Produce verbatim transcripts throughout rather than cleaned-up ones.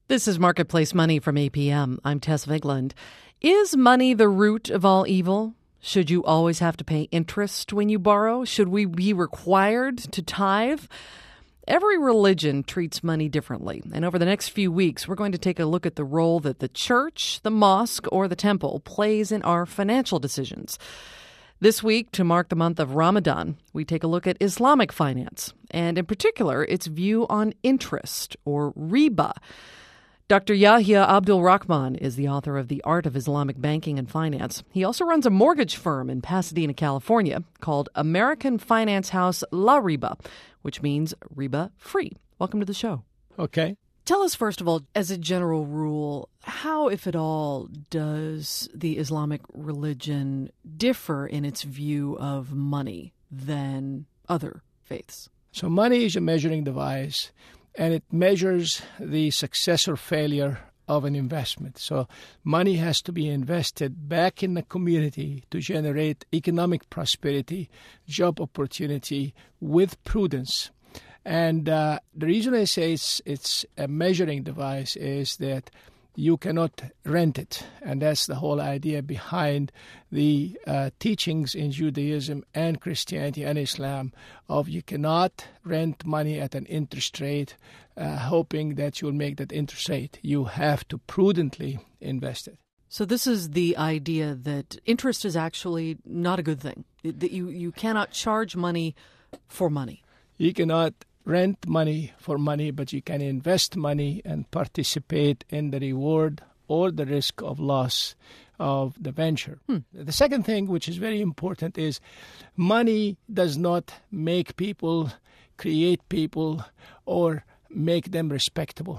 This is Marketplace Money from A P M. I'm Tess Vigland. Is money the root of all evil? Should you always have to pay interest when you borrow? Should we be required to tithe? Every religion treats money differently. And over the next few weeks, we're going to take a look at the role that the church, the mosque, or the temple plays in our financial decisions. This week, to mark the month of Ramadan, we take a look at Islamic finance, and in particular, its view on interest, or riba. Doctor Yahya Abdul Rahman is the author of The Art of Islamic Banking and Finance. He also runs a mortgage firm in Pasadena, California, called American Finance House La Riba, which means riba free. Welcome to the show. Okay. Tell us, first of all, as a general rule, how, if at all, does the Islamic religion differ in its view of money than other faiths? So money is a measuring device, and it measures the success or failure of an investment. So money has to be invested back in the community to generate economic prosperity, job opportunity with prudence. And uh, the reason I say it's, it's a measuring device is that you cannot rent it. And that's the whole idea behind the uh, teachings in Judaism and Christianity and Islam of you cannot rent money at an interest rate uh, hoping that you'll make that interest rate. You have to prudently invest it. So this is the idea that interest is actually not a good thing, that you, you cannot charge money for money. You cannot rent money for money, but you can invest money and participate in the reward or the risk of loss of the venture. Hmm. The second thing, which is very important, is money does not make people, create people, or make them respectable.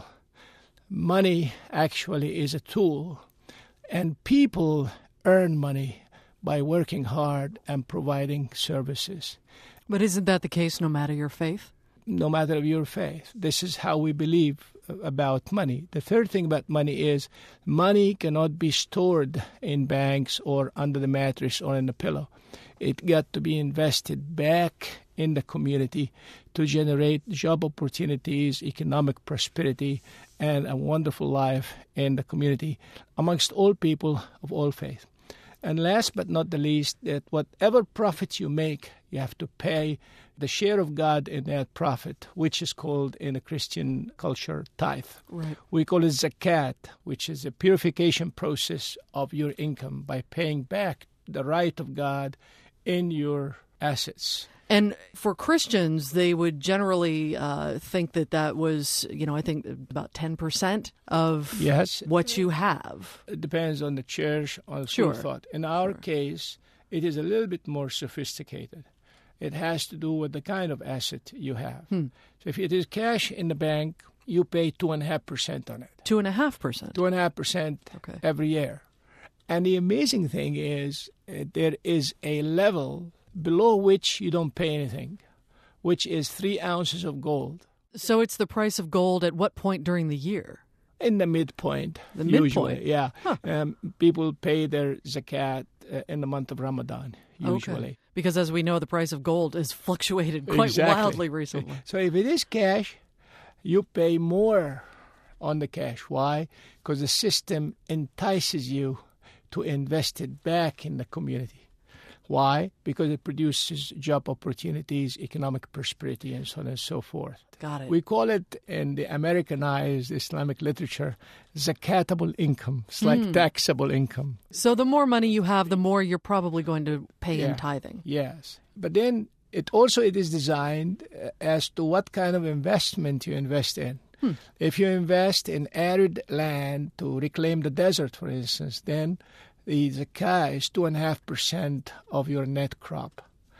Money actually is a tool, and people earn money by working hard and providing services. But isn't that the case no matter your faith? No matter your faith. This is how we believe about money. The third thing about money is money cannot be stored in banks or under the mattress or in the pillow. It got to be invested back in the community to generate job opportunities, economic prosperity, and a wonderful life in the community amongst all people of all faith. And last but not the least, that whatever profit you make, you have to pay the share of God in that profit, which is called in a Christian culture tithe. Right. We call it zakat, which is a purification process of your income by paying back the right of God in your assets. And for Christians, they would generally uh, think that that was, you know, I think about ten percent of yes. what you have. It depends on the church, on sure. school thought. In our sure. case, it is a little bit more sophisticated. It has to do with the kind of asset you have. Hmm. So if it is cash in the bank, you pay two point five percent on it. two point five percent? two point five percent okay. every year. And the amazing thing is uh, there is a level below which you don't pay anything, which is three ounces of gold. So it's the price of gold at what point during the year? In the midpoint. The usually, midpoint? yeah. Huh. Um, people pay their zakat uh, in the month of Ramadan, usually. Okay. Because as we know, the price of gold has fluctuated quite exactly. wildly recently. So if it is cash, you pay more on the cash. Why? Because the system entices you to invest it back in the community. Why? Because it produces job opportunities, economic prosperity, and so on and so forth. Got it. We call it, in the Americanized Islamic literature, zakatable income. It's like mm. taxable income. So the more money you have, the more you're probably going to pay yeah. in tithing. Yes. But then it also it is designed as to what kind of investment you invest in. Hmm. If you invest in arid land to reclaim the desert, for instance, then the zakah is two and a half percent of your net crop.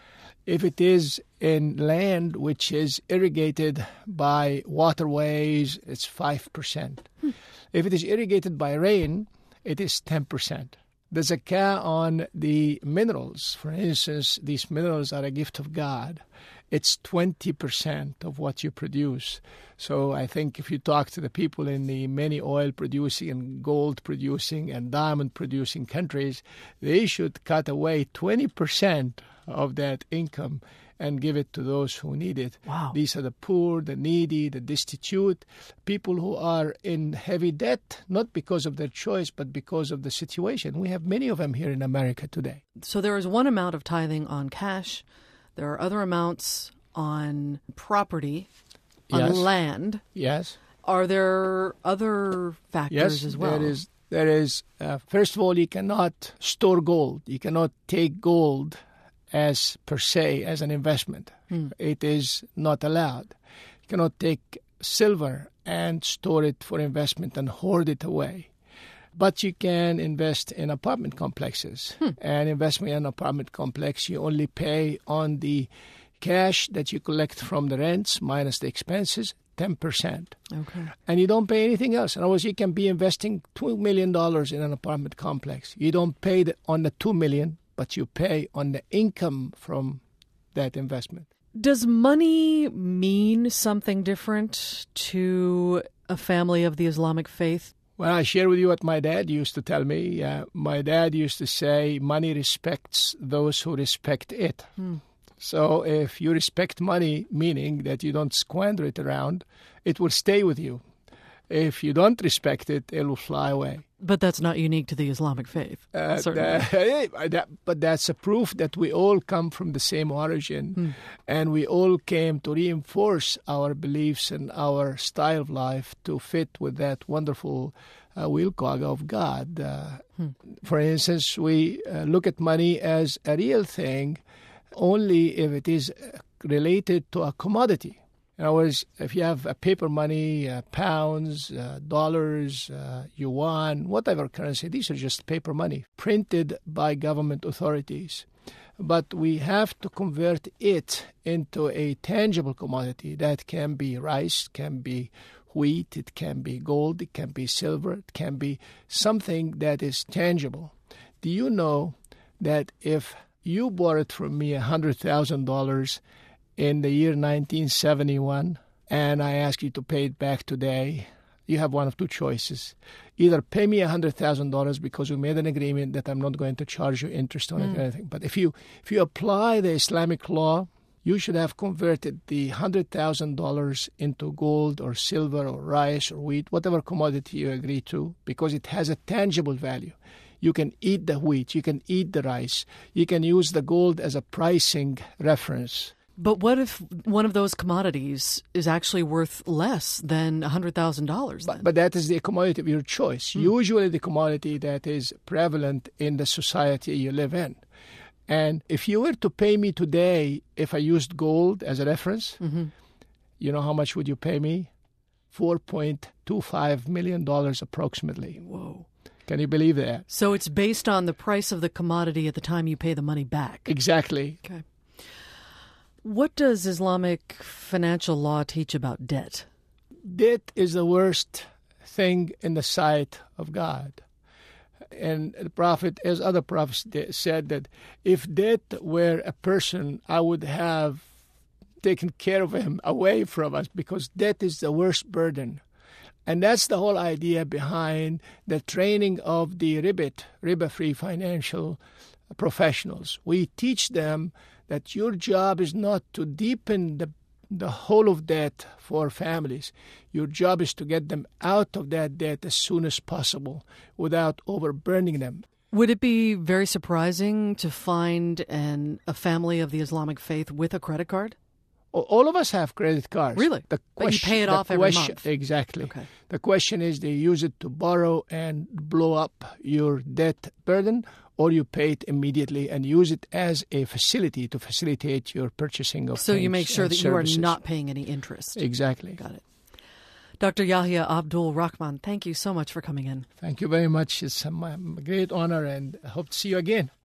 If it is in land which is irrigated by waterways, it's five percent. Hmm. If it is irrigated by rain, it is ten percent. The zakah on the minerals, for instance, these minerals are a gift of God. It's twenty percent of what you produce. So I think if you talk to the people in the many oil-producing and gold-producing and diamond-producing countries, they should cut away twenty percent of that income and give it to those who need it. Wow. These are the poor, the needy, the destitute, people who are in heavy debt, not because of their choice, but because of the situation. We have many of them here in America today. So there is one amount of tithing on cash. There are other amounts on property, on Yes. land. Yes. Are there other factors Yes, as well? there is. There is. Uh, first of all, you cannot store gold. You cannot take gold as per se as an investment. Hmm. It is not allowed. You cannot take silver and store it for investment and hoard it away. But you can invest in apartment complexes. Hmm. And investment in an apartment complex, you only pay on the cash that you collect from the rents minus the expenses, ten percent. Okay. And you don't pay anything else. In other words, you can be investing two million dollars in an apartment complex. You don't pay the, on the two million dollars, but you pay on the income from that investment. Does money mean something different to a family of the Islamic faith? Well, I share with you what my dad used to tell me. Uh, my dad used to say, money respects those who respect it. Hmm. So if you respect money, meaning that you don't squander it around, it will stay with you. If you don't respect it, it will fly away. But that's not unique to the Islamic faith, Uh, certainly. that- that- but that's a proof that we all come from the same origin, Hmm. and we all came to reinforce our beliefs and our style of life to fit with that wonderful uh, will cog of God. Uh, Hmm. For instance, we uh, look at money as a real thing only if it is uh, related to a commodity. In other words, if you have uh, paper money, uh, pounds, uh, dollars, uh, yuan, whatever currency, these are just paper money printed by government authorities. But we have to convert it into a tangible commodity that can be rice, can be wheat, it can be gold, it can be silver, it can be something that is tangible. Do you know that if you borrowed from me one hundred thousand dollars in the year nineteen seventy-one, and I ask you to pay it back today, you have one of two choices. Either pay me one hundred thousand dollars because we made an agreement that I'm not going to charge you interest on it or anything. But if you if you apply the Islamic law, you should have converted the one hundred thousand dollars into gold or silver or rice or wheat, whatever commodity you agree to, because it has a tangible value. You can eat the wheat, you can eat the rice, you can use the gold as a pricing reference. But what if one of those commodities is actually worth less than one hundred thousand dollars then? But, but that is the commodity of your choice. Hmm. Usually the commodity that is prevalent in the society you live in. And if you were to pay me today, if I used gold as a reference, Mm-hmm. you know how much would you pay me? four point two five million dollars approximately. Whoa. Can you believe that? So it's based on the price of the commodity at the time you pay the money back. Exactly. Okay. What does Islamic financial law teach about debt? Debt is the worst thing in the sight of God. And the Prophet, as other prophets de- said, that if debt were a person, I would have taken care of him away from us, because debt is the worst burden. And that's the whole idea behind the training of the ribbit, riba-free financial professionals. We teach them that your job is not to deepen the the whole of debt for families. Your job is to get them out of that debt as soon as possible without overburdening them. Would it be very surprising to find an, a family of the Islamic faith with a credit card? All of us have credit cards. Really? The But you pay it the off every question, month. Exactly. Okay. The question is, do you use it to borrow and blow up your debt burden, or you pay it immediately and use it as a facility to facilitate your purchasing of So you things make sure and that you are services. not paying any interest. Exactly. Got it. Doctor Yahya Abdul Rahman, thank you so much for coming in. Thank you very much. It's a, a great honor, and I hope to see you again.